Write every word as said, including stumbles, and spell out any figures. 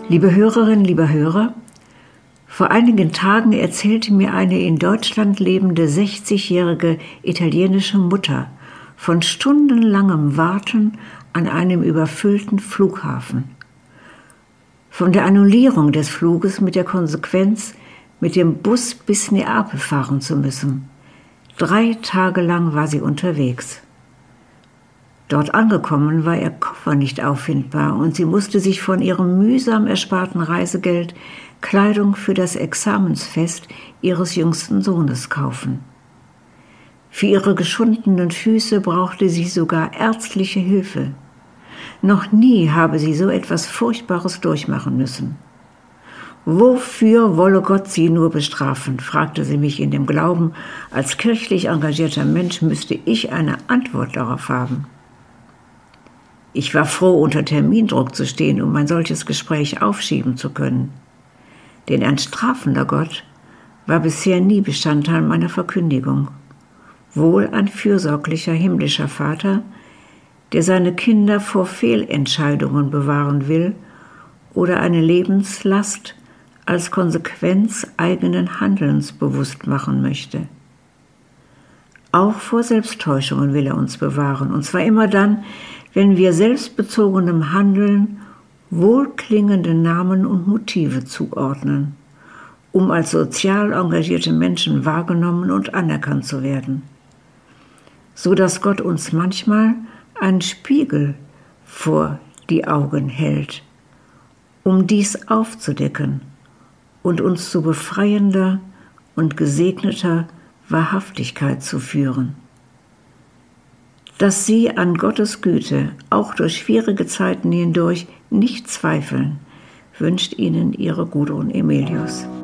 Liebe Hörerinnen, lieber Hörer, vor einigen Tagen erzählte mir eine in Deutschland lebende sechzigjährige italienische Mutter von stundenlangem Warten an einem überfüllten Flughafen. Von der Annullierung des Fluges mit der Konsequenz, mit dem Bus bis Neapel fahren zu müssen. Drei Tage lang war sie unterwegs. Dort angekommen war ihr Koffer nicht auffindbar und sie musste sich von ihrem mühsam ersparten Reisegeld Kleidung für das Examensfest ihres jüngsten Sohnes kaufen. Für ihre geschundenen Füße brauchte sie sogar ärztliche Hilfe. Noch nie habe sie so etwas Furchtbares durchmachen müssen. Wofür wolle Gott sie nur bestrafen, fragte sie mich in dem Glauben, als kirchlich engagierter Mensch müsste ich eine Antwort darauf haben. Ich war froh, unter Termindruck zu stehen, um ein solches Gespräch aufschieben zu können. Denn ein strafender Gott war bisher nie Bestandteil meiner Verkündigung. Wohl ein fürsorglicher himmlischer Vater, der seine Kinder vor Fehlentscheidungen bewahren will oder eine Lebenslast als Konsequenz eigenen Handelns bewusst machen möchte. Auch vor Selbsttäuschungen will er uns bewahren, und zwar immer dann, wenn wir selbstbezogenem Handeln wohlklingende Namen und Motive zuordnen, um als sozial engagierte Menschen wahrgenommen und anerkannt zu werden, so dass Gott uns manchmal einen Spiegel vor die Augen hält, um dies aufzudecken und uns zu befreiender und gesegneter Wahrhaftigkeit zu führen. Dass Sie an Gottes Güte auch durch schwierige Zeiten hindurch nicht zweifeln, wünscht Ihnen Ihre Gudrun Emelius.